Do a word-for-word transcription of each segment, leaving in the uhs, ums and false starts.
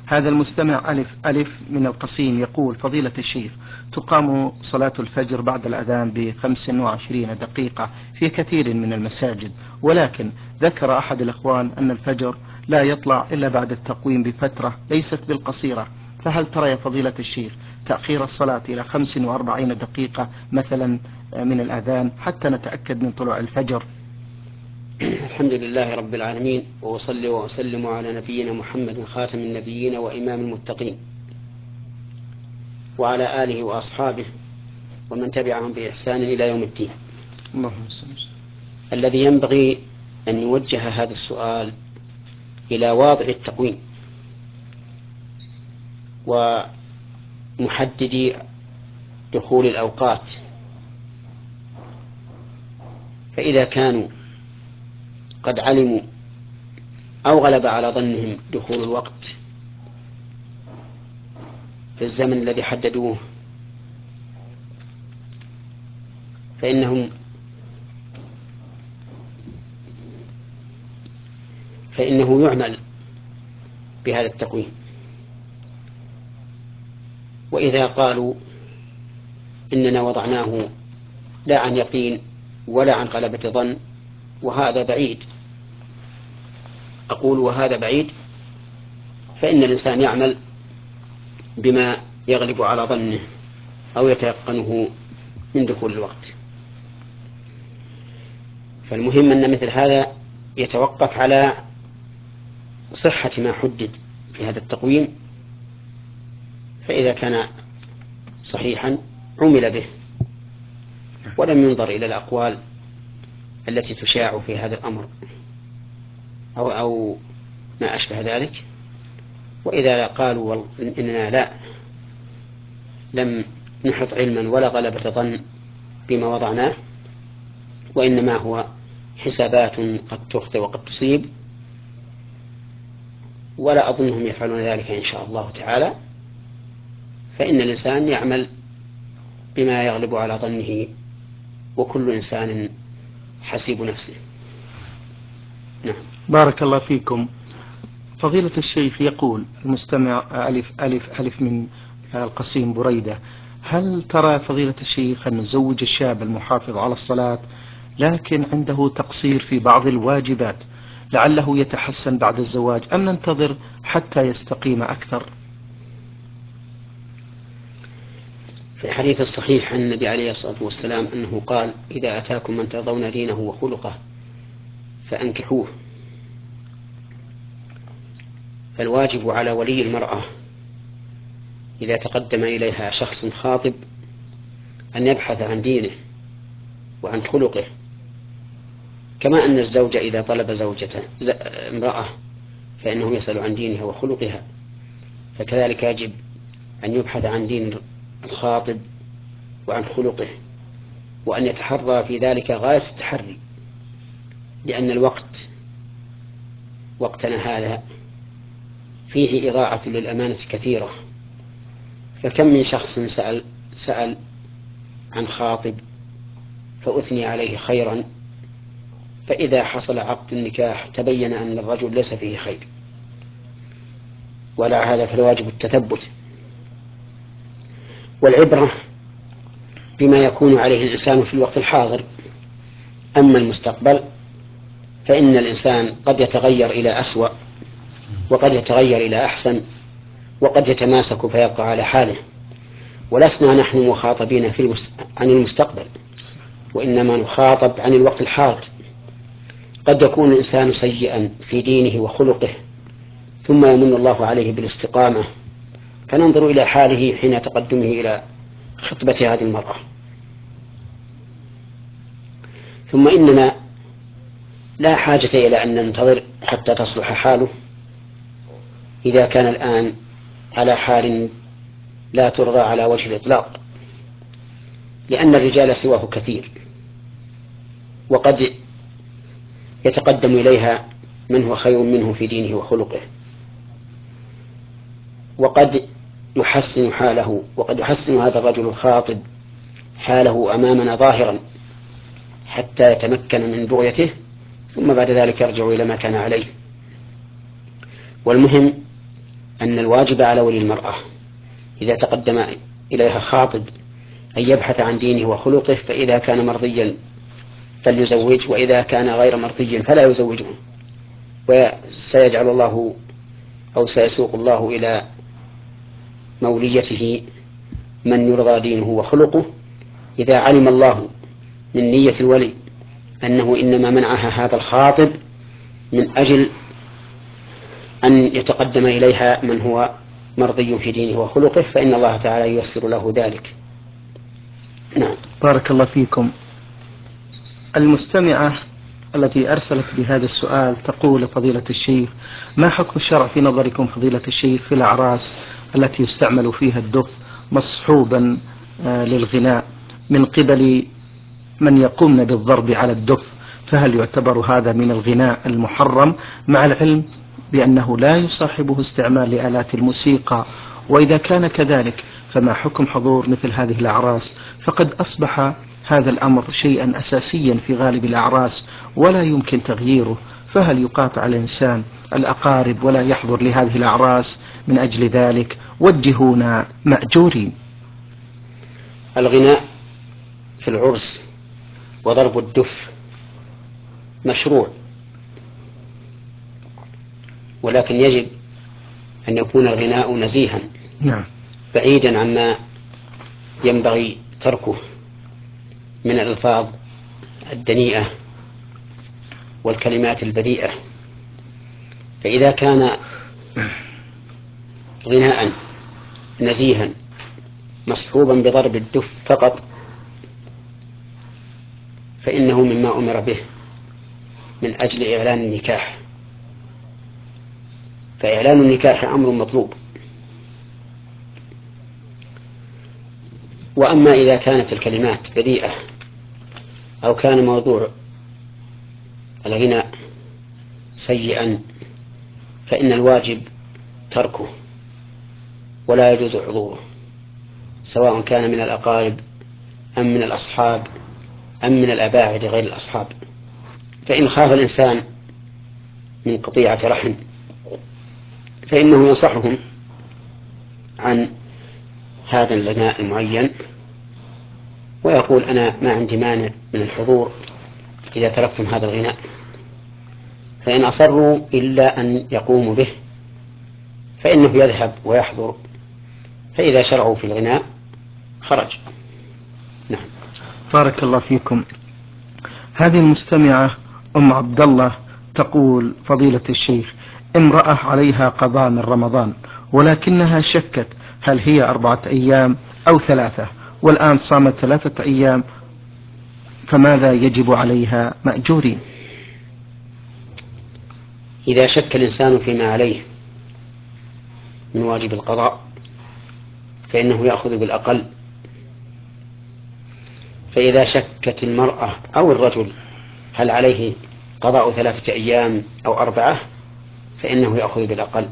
هذا المستمع ألف ألف من القصيم يقول: فضيلة الشيخ، تقام صلاة الفجر بعد الأذان بخمس وعشرين دقيقة في كثير من المساجد، ولكن ذكر أحد الأخوان أن الفجر لا يطلع إلا بعد التقويم بفترة ليست بالقصيرة، فهل ترى يا فضيلة الشيخ تأخير الصلاة إلى خمس وأربعين دقيقة مثلا من الأذان حتى نتأكد من طلوع الفجر؟ الحمد لله رب العالمين، وأصلي وأسلم على نبينا محمد خاتم النبيين وإمام المتقين، وعلى آله وأصحابه ومن تبعهم بإحسان إلى يوم الدين. اللهم صل. الذي ينبغي أن يوجه هذا السؤال إلى واضع التقويم ومحددي دخول الأوقات، فإذا كانوا قد علموا أو غلب على ظنهم دخول الوقت في الزمن الذي حددوه، فإنهم فإنه يعمل بهذا التقويم. وإذا قالوا إننا وضعناه لا عن يقين ولا عن غلبة ظن، وهذا بعيد، أقول وهذا بعيد، فإن الإنسان يعمل بما يغلب على ظنه أو يتيقنه من دخول الوقت. فالمهم أن مثل هذا يتوقف على صحة ما حدد في هذا التقويم، فإذا كان صحيحا عمل به ولم ينظر إلى الأقوال التي تشاع في هذا الأمر أو, أو ما أشبه ذلك. وإذا قالوا إننا لا لم نحط علما ولا غلبة ظن بما وضعناه، وإنما هو حسابات قد تخطئ وقد تصيب، ولا أظنهم يفعلون ذلك إن شاء الله تعالى، فإن الإنسان يعمل بما يغلب على ظنه، وكل إنسان حسيب نفسه. نعم. بارك الله فيكم. فضيلة الشيخ، يقول المستمع ألف ألف ألف من القصيم بريدة: هل ترى فضيلة الشيخ أن نزوج الشاب المحافظ على الصلاة لكن عنده تقصير في بعض الواجبات لعله يتحسن بعد الزواج، أم ننتظر حتى يستقيم أكثر؟ في الحديث الصحيح عن النبي عليه الصلاة والسلام أنه قال: إذا أتاكم من ترضون دينه وخلقه فأنكحوه. فالواجب على ولي المرأة إذا تقدم إليها شخص خاطب أن يبحث عن دينه وعن خلقه، كما أن الزوج إذا طلب زوجته امرأة فإنه يسأل عن دينها وخلقها، فكذلك يجب أن يبحث عن دين الخاطب وعن خلقه، وأن يتحرى في ذلك غاية التحري، لأن الوقت وقتنا هذا فيه إضاعة للأمانة كثيرة. فكم من شخص سأل, سأل عن خاطب فأثني عليه خيرا، فإذا حصل عقد النكاح تبين أن الرجل ليس فيه خير، ولا هذا فالواجب التثبت والعبرة بما يكون عليه الإنسان في الوقت الحاضر. أما المستقبل فإن الإنسان قد يتغير إلى أسوأ، وقد يتغير إلى أحسن، وقد يتماسك فيبقى على حاله، ولسنا نحن مخاطبين في المست... عن المستقبل، وإنما نخاطب عن الوقت الحاضر. قد يكون الإنسان سيئا في دينه وخلقه ثم يمن الله عليه بالاستقامة، فننظر إلى حاله حين تقدمه إلى خطبة هذه المرأة. ثم إننا لا حاجة إلى أن ننتظر حتى تصلح حاله إذا كان الآن على حال لا ترضى على وجه الإطلاق، لأن الرجال سواه كثير، وقد يتقدم إليها من هو خير منه في دينه وخلقه، وقد يحسن حاله، وقد يحسن هذا الرجل الخاطب حاله أمامنا ظاهرا حتى يتمكن من بغيته، ثم بعد ذلك يرجع إلى ما كان عليه. والمهم أن الواجب على ولي المرأة إذا تقدم إليها خاطب أن يبحث عن دينه وخلقه، فإذا كان مرضيا فليزوج، وإذا كان غير مرضي فلا يزوجه، وسيجعل الله أو سيسوق الله إلى موليته من يرضى دينه وخلقه إذا علم الله من نية الولي أنه إنما منعها هذا الخاطب من أجل أن يتقدم إليها من هو مرضي في دينه وخلقه، فإن الله تعالى ييسر له ذلك. نعم. بارك الله فيكم. المستمعة التي أرسلت بهذا السؤال تقول: فضيلة الشيخ، ما حكم الشرع في نظركم فضيلة الشيخ في الأعراس التي يستعمل فيها الدف مصحوبا للغناء من قبل من يقومن بالضرب على الدف، فهل يعتبر هذا من الغناء المحرم، مع العلم بأنه لا يصاحبه استعمال لآلات الموسيقى؟ وإذا كان كذلك فما حكم حضور مثل هذه الأعراس؟ فقد أصبح هذا الأمر شيئا أساسيا في غالب الأعراس ولا يمكن تغييره، فهل يقاطع الإنسان الأقارب ولا يحضر لهذه الأعراس من أجل ذلك؟ وجهونا مأجورين. الغناء في العرس وضرب الدف مشروع، ولكن يجب أن يكون الغناء نزيها نعم. بعيدا عما ينبغي تركه من الألفاظ الدنيئة والكلمات البذيئة. فإذا كان غناء نزيها مصحوبا بضرب الدف فقط فإنه مما أمر به من أجل إعلان النكاح، فإعلان النكاح أمر مطلوب. وأما إذا كانت الكلمات بذيئة أو كان موضوع الغناء سيئا فإن الواجب تركه ولا يجوز حضوره، سواء كان من الأقارب أم من الأصحاب أم من الأباعد غير الأصحاب. فإن خاف الإنسان من قطيعة رحم فإنه ينصحهم عن هذا الغناء المعين ويقول: أنا ما عندي مانع من الحضور إذا تركتم هذا الغناء. فإن أصروا إلا أن يقوموا به فإنه يذهب ويحضر، فإذا شرعوا في الغناء خرج. نعم. بارك الله فيكم. هذه المستمعة أم عبد الله تقول: فضيلة الشيخ، امرأة عليها قضاء من رمضان ولكنها شكت هل هي أربعة أيام أو ثلاثة، والآن صامت ثلاثة أيام، فماذا يجب عليها مأجورين؟ إذا شك الإنسان فيما عليه من واجب القضاء فإنه يأخذ بالأقل. فإذا شكت المرأة أو الرجل هل عليه قضاء ثلاثة أيام أو أربعة فإنه يأخذ بالأقل،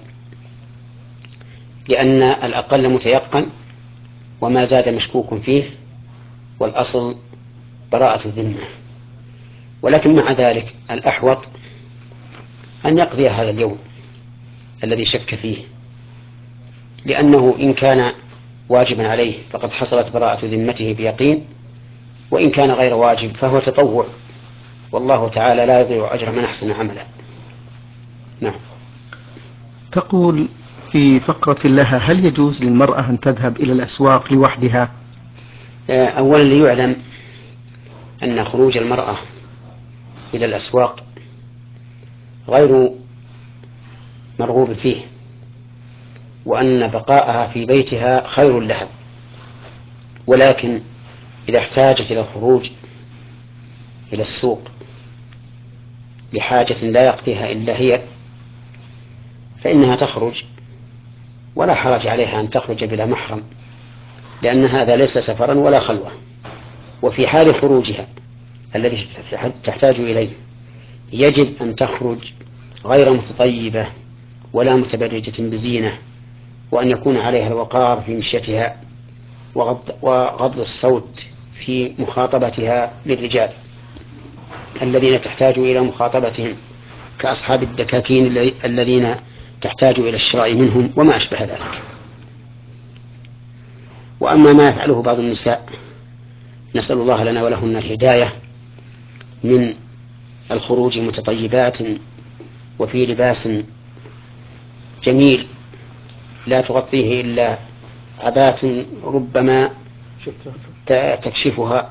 لأن الأقل متيقن وما زاد مشكوك فيه، والأصل براءة الذمة. ولكن مع ذلك الأحوط أن يقضي هذا اليوم الذي شك فيه، لأنه إن كان واجبا عليه فقد حصلت براءة ذمته بيقين، وإن كان غير واجب فهو تطوع، والله تعالى لا يضيع أجر من أحسن عملا. نعم. تقول في فقرة لها: هل يجوز للمرأة أن تذهب إلى الأسواق لوحدها؟ أولا ليعلم أن خروج المرأة إلى الأسواق غير مرغوب فيه، وأن بقاءها في بيتها خير لها، ولكن إذا احتاجت إلى الخروج إلى السوق لحاجة لا يقضيها إلا هي فإنها تخرج، ولا حرج عليها أن تخرج بلا محرم، لأن هذا ليس سفرا ولا خلوة. وفي حال خروجها الذي تحتاج إليه يجب أن تخرج غير متطيبة ولا متبرجة بزينة، وأن يكون عليها الوقار في مشيتها وغض الصوت في مخاطبتها للرجال الذين تحتاج إلى مخاطبتهم كأصحاب الدكاكين الذين تحتاج إلى الشراء منهم وما أشبه ذلك. وأما ما يفعله بعض النساء نسأل الله لنا ولهن الهداية من الخروج متطيبات وفي لباس جميل لا تغطيه إلا عبات ربما تكشفها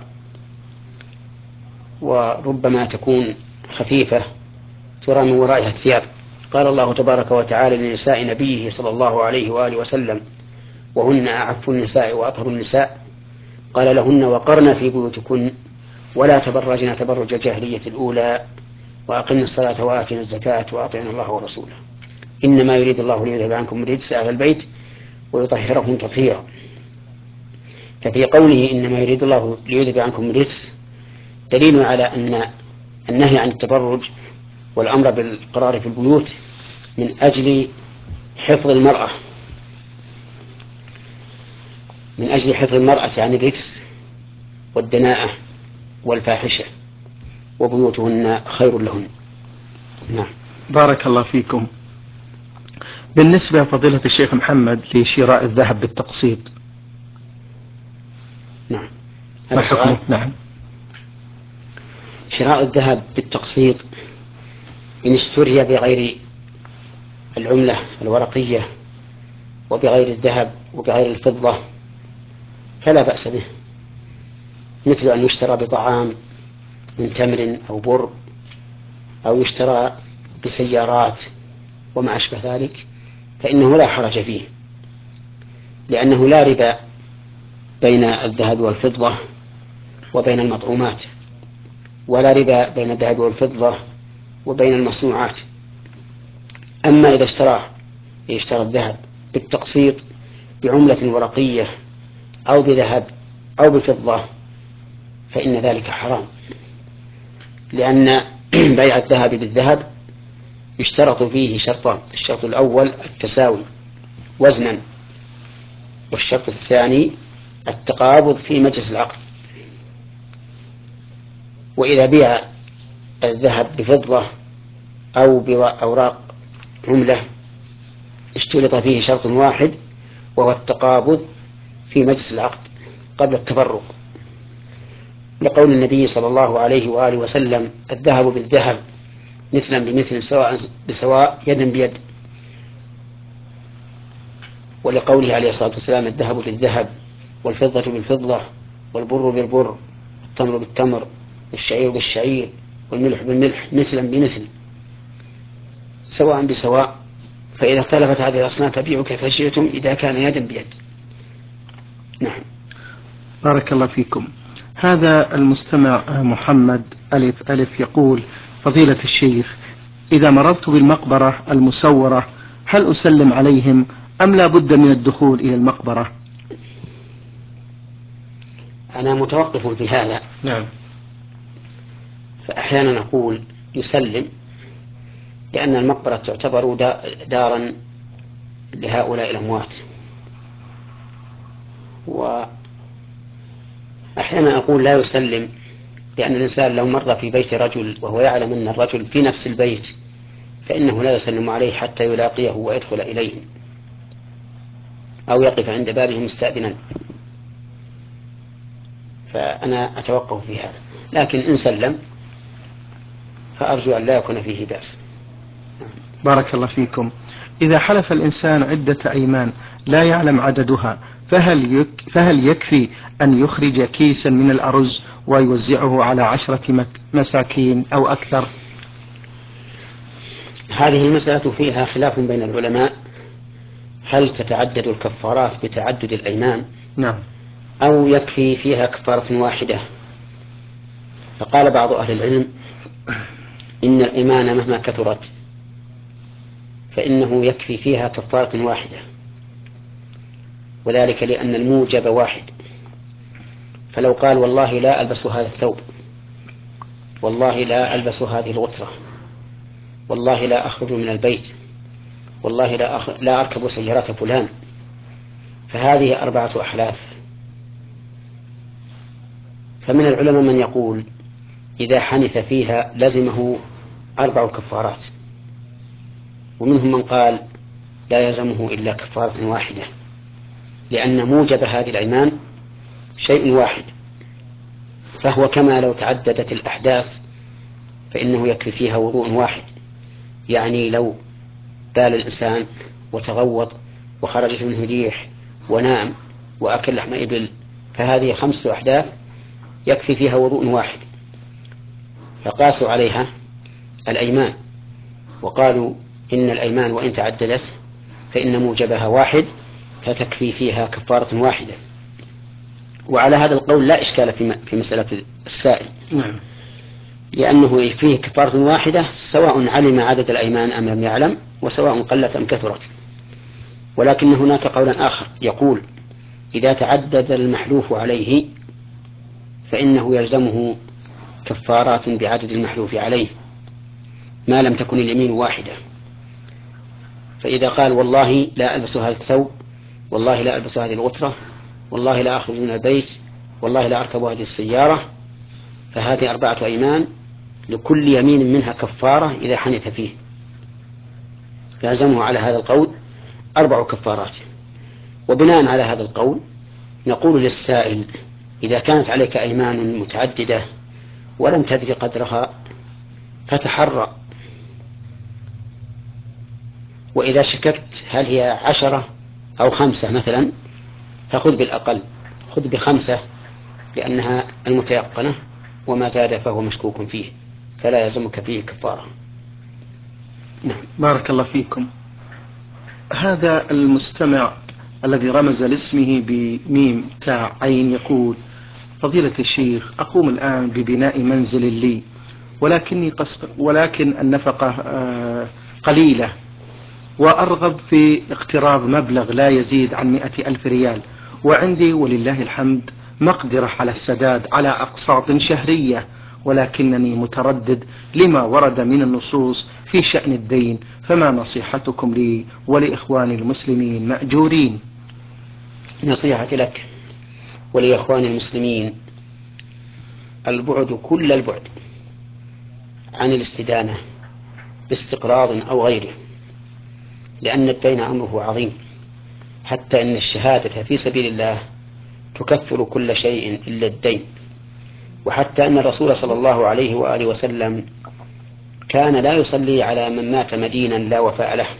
وربما تكون خفيفة ترى من ورائها الثياب. قال الله تبارك وتعالى لنساء نبيه صلى الله عليه وآله وسلم وهن أعف النساء وأطهر النساء قال لهن وقرن في بيوتكن ولا تبرجن تبرج الجاهلية الأولى وأقمن الصلاة وآتنا الزكاة وأطعنا الله ورسوله إنما يريد الله ليذهب عنكم الرجس أهل البيت ويطهركم تطهيرا. ففي قوله إنما يريد الله ليذهب عنكم الرجس دليل على أن النهي عن التبرج والأمر بالقرار في البيوت من أجل حفظ المرأة من أجل حفظ المرأة عن الرجس والدناءة والفاحشة وبيوتهن خير لهن. نعم. بارك الله فيكم. بالنسبة فضيلة الشيخ محمد لشراء الذهب بالتقسيط نعم ما حكمه؟ نعم. شراء الذهب بالتقسيط إن اشتري بغير العملة الورقية وبغير الذهب وبغير الفضة فلا بأس به، مثل أن يشترى بطعام من تمر أو بر أو يشترى بسيارات وما أشبه ذلك فإنه لا حرج فيه، لأنه لا ربا بين الذهب والفضة وبين المطعومات، ولا ربا بين الذهب والفضة وبين المصنوعات. أما إذا اشترى يشترى الذهب بالتقسيط بعملة ورقية أو بذهب أو بفضة فإن ذلك حرام، لأن بيع الذهب بالذهب يشترط فيه شرطان: الشرط الأول التساوي وزنا، والشرط الثاني التقابض في مجلس العقد. وإذا بيع الذهب بفضة أو بأوراق عملة اشترط فيه شرط واحد وهو التقابض في مجلس العقد قبل التفرق، لقول النبي صلى الله عليه وآله وسلم: الذهب بالذهب مثلا بمثل سواء بسواء يدا بيد. ولقوله عليه الصلاة والسلام: الذهب بالذهب والفضة بالفضة والبر بالبر والتمر بالتمر والشعير بالشعير والملح بالملح مثلا بمثل سواء بسواء، فإذا اختلفت هذه الأصناف فبيعوا كيف شئتم إذا كان يدا بيد. نعم. بارك الله فيكم. هذا المستمع محمد ألف ألف يقول: فضيلة الشيخ، إذا مررت بالمقبرة المسورة هل أسلم عليهم أم لا بد من الدخول إلى المقبرة؟ أنا متوقف في هذا. نعم. فأحيانا نقول يسلم لأن المقبرة تعتبر دارا لهؤلاء الأموات، وأحيانا أقول لا يسلم لأن الإنسان لو مر في بيت رجل وهو يعلم أن الرجل في نفس البيت فإنه لا يسلم عليه حتى يلاقيه ويدخل إليه أو يقف عند بابه مستأذنا. فأنا أتوقف في هذا، لكن إن سلم فأرجو أن لا يكون فيه بأس. بارك الله فيكم. إذا حلف الإنسان عدة أيمان لا يعلم عددها فهل, يك فهل يكفي أن يخرج كيسا من الأرز ويوزعه على عشرة مساكين أو أكثر؟ هذه المسألة فيها خلاف بين العلماء، هل تتعدد الكفارات بتعدد الأيمان؟ نعم. أو يكفي فيها كفارة واحدة؟ فقال بعض أهل العلم إن الأيمان مهما كثرت فإنه يكفي فيها كفارة واحدة، وذلك لأن الموجب واحد. فلو قال: والله لا ألبس هذا الثوب، والله لا ألبس هذه الغترة، والله لا أخرج من البيت، والله لا, أخ... لا أركب سيارة فلان، فهذه أربعة أحلاف. فمن العلماء من يقول إذا حنث فيها لزمه أربع كفارات، ومنهم من قال لا يلزمه إلا كفارة واحدة، لأن موجب هذه الأيمان شيء واحد، فهو كما لو تعددت الأحداث فإنه يكفي فيها وضوء واحد. يعني لو بال الإنسان وتغوط وخرجت منه ريح ونام وأكل لحم إبل، فهذه خمسة أحداث يكفي فيها وضوء واحد، فقاسوا عليها الأيمان وقالوا إن الأيمان وإن تعددت فإن موجبها واحد فتكفي فيها كفارة واحدة. وعلى هذا القول لا إشكال في مسألة السائل، نعم، لأنه فيه كفارة واحدة سواء علم عدد الأيمان أم لم يعلم، وسواء قلت أم كثرت. ولكن هناك قولا آخر يقول إذا تعدد المحلوف عليه فإنه يلزمه كفارات بعدد المحلوف عليه ما لم تكن اليمين واحدة. فإذا قال والله لا ألبس هذا الثوب، والله لا ألبس هذه الغترة، والله لا أخرج من البيت، والله لا أركب هذه السيارة، فهذه أربعة أيمان لكل يمين منها كفارة إذا حنث فيه، لازمه على هذا القول أربع كفارات. وبناء على هذا القول نقول للسائل إذا كانت عليك أيمان متعددة ولم تدري قدرها فتحرى، وإذا شككت هل هي عشرة أو خمسة مثلا فخذ بالأقل، خذ بخمسة لأنها المتيقنة، وما زاد فهو مشكوك فيه فلا يلزمك فيه كفارة. نعم، بارك الله فيكم. هذا المستمع الذي رمز لاسمه بميم تاء عين يقول: فضيلة الشيخ، أقوم الآن ببناء منزل لي، ولكني قصد ولكن النفقة آه قليلة، وأرغب في اقتراض مبلغ لا يزيد عن مئة ألف ريال، وعندي ولله الحمد مقدرة على السداد على أقساط شهرية، ولكنني متردد لما ورد من النصوص في شأن الدين، فما نصيحتكم لي ولإخواني المسلمين مأجورين؟ نصيحتي لك ولإخواني المسلمين البعد كل البعد عن الاستدانة باستقراض أو غيره، لأن الدين أمره عظيم، حتى إن الشهادة في سبيل الله تكفر كل شيء إلا الدين. وحتى أن الرسول صلى الله عليه وآله وسلم كان لا يصلي على من مات مدينا لا وفاء له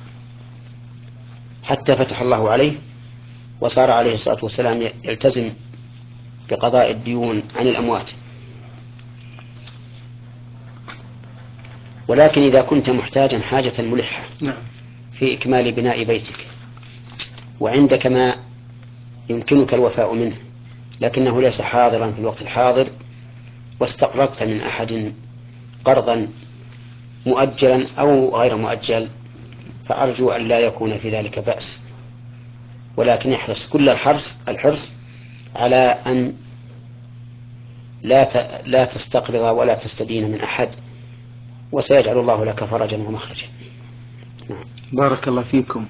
حتى فتح الله عليه وصار عليه الصلاة والسلام يلتزم بقضاء الديون عن الأموات. ولكن إذا كنت محتاجا حاجة ملحة في إكمال بناء بيتك وعندك ما يمكنك الوفاء منه لكنه ليس حاضرا في الوقت الحاضر، واستقرضت من أحد قرضا مؤجلا أو غير مؤجل، فأرجو أن لا يكون في ذلك بأس، ولكن احرص كل الحرص الحرص على أن لا لا تستقرض ولا تستدين من أحد، وسيجعل الله لك فرجا ومخرجا. بارك الله فيكم.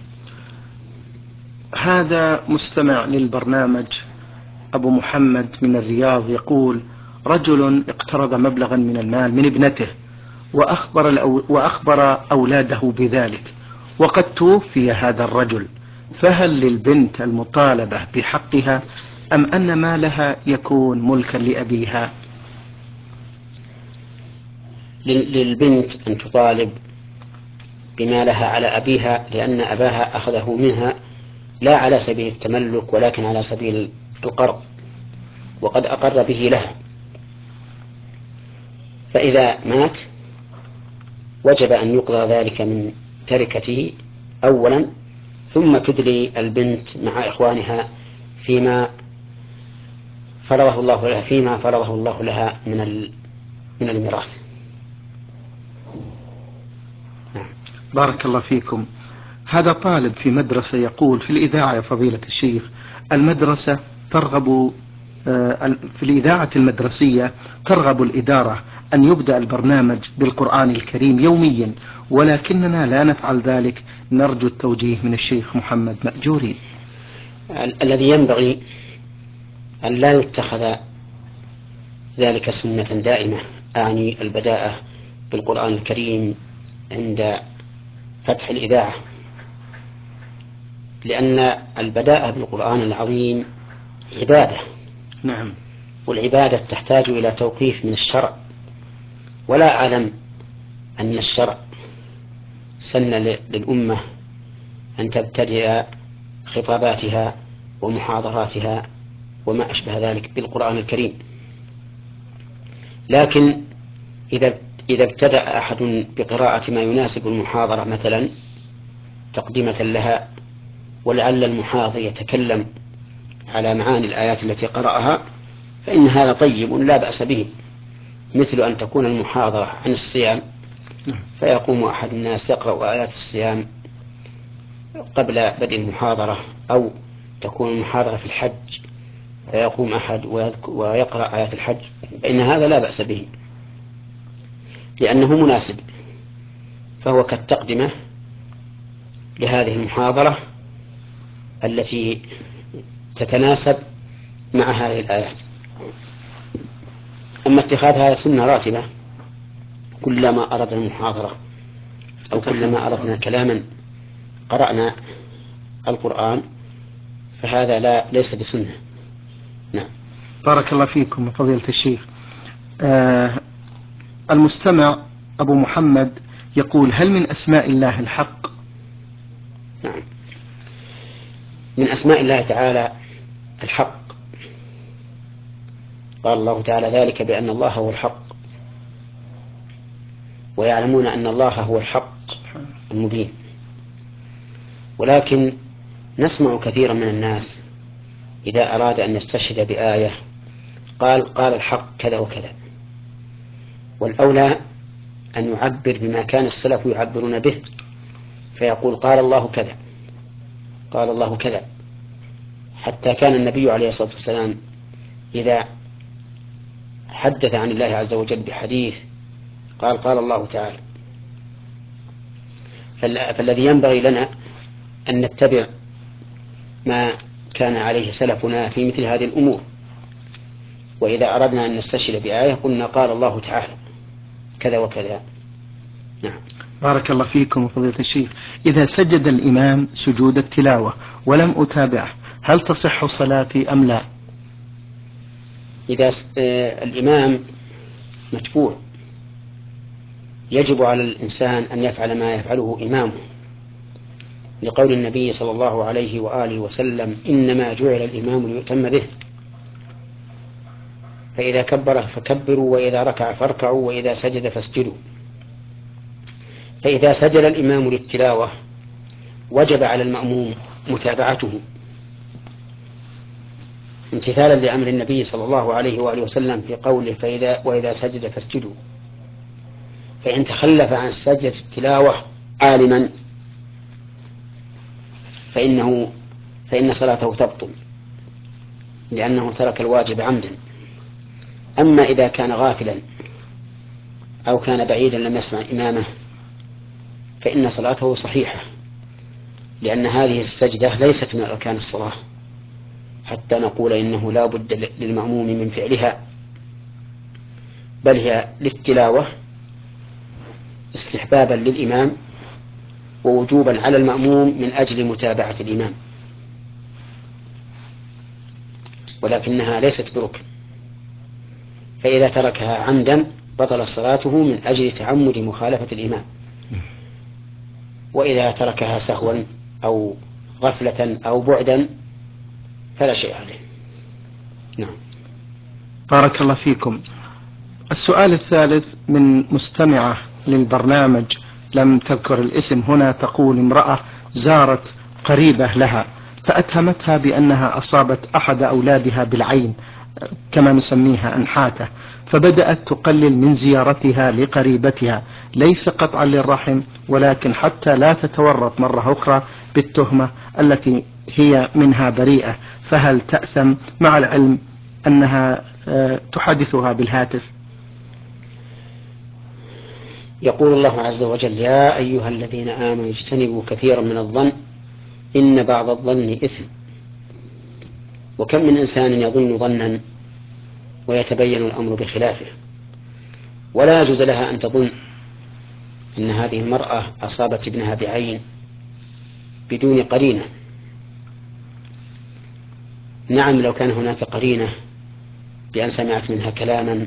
هذا مستمع للبرنامج أبو محمد من الرياض يقول: رجل اقترض مبلغا من المال من ابنته وأخبر, الأو... وأخبر أولاده بذلك، وقد توفي هذا الرجل، فهل للبنت المطالبة بحقها أم أن مالها يكون ملكا لأبيها؟ للبنت أن تطالب بما لها على أبيها، لأن أباها أخذه منها لا على سبيل التملك ولكن على سبيل القرض، وقد أقر به لها، فإذا مات وجب أن يقضى ذلك من تركته أولا، ثم تدلي البنت مع إخوانها فيما فرضه الله لها فيما فرضه الله لها من من الميراث. بارك الله فيكم. هذا طالب في مدرسة يقول: في الإذاعة يا فضيلة الشيخ، المدرسة ترغب في الإذاعة المدرسية ترغب الإدارة أن يبدأ البرنامج بالقرآن الكريم يوميا، ولكننا لا نفعل ذلك، نرجو التوجيه من الشيخ محمد مأجورين. الذي ينبغي أن لا يتخذ ذلك سنة دائمة، أعني البداءة بالقرآن الكريم عند فتح الإذاعة، لأن البداءة بالقرآن العظيم عبادة. نعم. والعبادة تحتاج إلى توقيف من الشرع، ولا أعلم أن الشرع سن للأمة أن تبتدئ خطاباتها ومحاضراتها وما أشبه ذلك بالقرآن الكريم. لكن إذا إذا ابتدأ أحد بقراءة ما يناسب المحاضرة مثلا تقدمة لها، ولعل المحاضر يتكلم على معاني الآيات التي قرأها، فإن هذا طيب لا بأس به، مثل أن تكون المحاضرة عن الصيام فيقوم أحد الناس يقرأ آيات الصيام قبل بدء المحاضرة، أو تكون المحاضرة في الحج فيقوم أحد ويقرأ آيات الحج، فإن هذا لا بأس به لأنه مناسب، فهو كالتقدمة لهذه المحاضرة التي تتناسب مع هذه الآيات. أما اتخاذها سنة راتبة كلما أردنا المحاضرة أو كلما أردنا كلاما قرأنا القرآن فهذا لا ليس بسنة. نعم. بارك الله فيكم فضيلة الشيخ. آه المستمع أبو محمد يقول: هل من أسماء الله الحق؟ نعم، من أسماء الله تعالى الحق. قال الله تعالى: ذلك بأن الله هو الحق ويعلمون أن الله هو الحق المبين. ولكن نسمع كثيرا من الناس إذا أراد أن يستشهد بآية قال قال الحق كذا وكذا، والأولى أن يعبر بما كان السلف يعبرون به، فيقول قال الله كذا قال الله كذا. حتى كان النبي عليه الصلاة والسلام إذا حدث عن الله عز وجل بحديث قال قال الله تعالى. فالذي ينبغي لنا أن نتبع ما كان عليه سلفنا في مثل هذه الأمور، وإذا أردنا أن نستشهد بآية قلنا قال الله تعالى كذا وكذا. نعم. بارك الله فيكم فضيلة الشيخ. إذا سجد الإمام سجود التلاوة ولم أتابعه هل تصح صلاتي أم لا؟ إذا الإمام متبوع يجب على الإنسان أن يفعل ما يفعله إمامه، لقول النبي صلى الله عليه وآله وسلم: إنما جعل الإمام ليؤتم به، فإذا كبر فكبروا، وإذا ركع فاركعوا، وإذا سجد فاسجدوا. فإذا سجد الإمام للتلاوة وجب على المأموم متابعته امتثالا لأمر النبي صلى الله عليه وآله وسلم في قوله: فإذا وإذا سجد فاسجدوا. فإن تخلف عن سجدة التلاوة عالما فإنه فإن صلاته تبطل لأنه ترك الواجب عمدا. أما إذا كان غافلا أو كان بعيدا لم يسمع إمامه فإن صلاته صحيحة، لأن هذه السجدة ليست من أركان الصلاة حتى نقول إنه لا بد للمأموم من فعلها، بل هي للتلاوة استحبابا للإمام ووجوبا على المأموم من أجل متابعة الإمام، ولكنها ليست بركن. فإذا تركها عمدا بطل صلاته من أجل تعمد مخالفة الإمام، وإذا تركها سهوا أو غفلة أو بعدا فلا شيء عليه. نعم. بارك الله فيكم. السؤال الثالث من مستمعة للبرنامج لم تذكر الاسم هنا، تقول: امرأة زارت قريبة لها فأتهمتها بأنها أصابت أحد أولادها بالعين كما نسميها أنحاته، فبدأت تقلل من زيارتها لقريبتها ليس قطعا للرحم ولكن حتى لا تتورط مرة أخرى بالتهمة التي هي منها بريئة، فهل تأثم مع العلم أنها تحدثها بالهاتف؟ يقول الله عز وجل: يا أيها الذين آمنوا اجتنبوا كثيرا من الظن إن بعض الظن إثم. وكم من إنسان يظن ظنا ويتبين الأمر بخلافه، ولا يجوز لها أن تظن أن هذه المرأة أصابت ابنها بعين بدون قرينة، نعم لو كان هناك قرينة بأن سمعت منها كلاما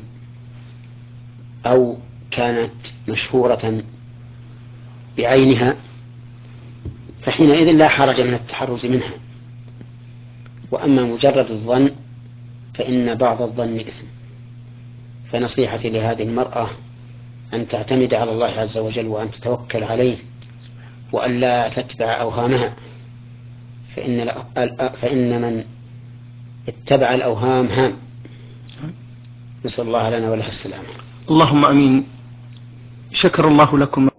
أو كانت مشهورة بعينها فحينئذ لا حرج من التحرز منها. وأما مجرد الظن فإن بعض الظن إثم. فنصيحتي لهذه المرأة أن تعتمد على الله عز وجل وأن تتوكل عليه وأن لا تتبع أوهامها، فإن, فإن من اتبع الأوهام هام. نسأل الله لنا ولها السلامة. اللهم أمين. شكر الله لكم.